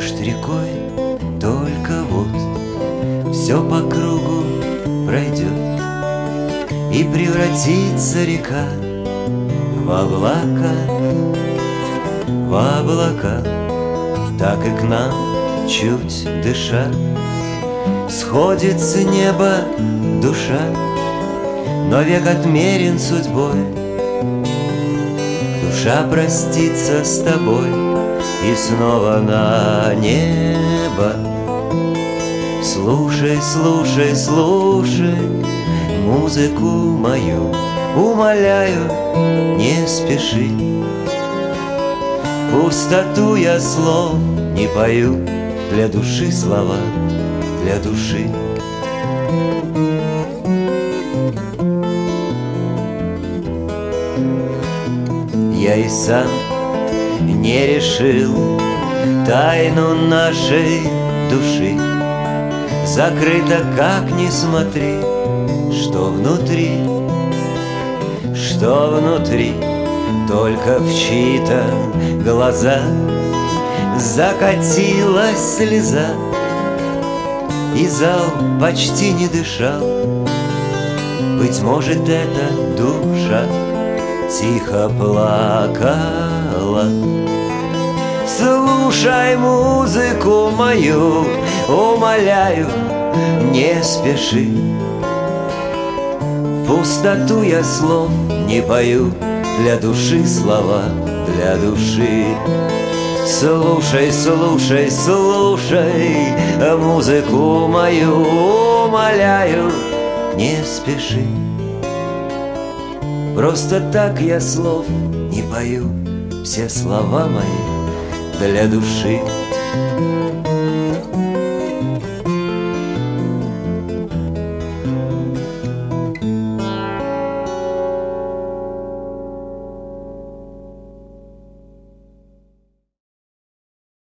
Может, рекой только вот все по кругу пройдет, и превратится река в облака, в облака. Так и к нам, чуть дыша, сходит с неба душа, но век отмерен судьбой. Душа простится с тобой и снова на небо. Слушай, слушай, слушай музыку мою, умоляю, не спеши. В пустоту я слов не пою, для души слова, для души. Я и сам не решил тайну нашей души. Закрыто, как ни смотри, что внутри, что внутри. Только в чьи-то глаза закатилась слеза, и зал почти не дышал. Быть может, эта душа тихо плакала. Слушай музыку мою, умоляю, не спеши. В пустоту я слов не пою, для души слова, для души. Слушай, слушай, слушай музыку мою, умоляю, не спеши. Просто так я слов не пою, все слова мои для души.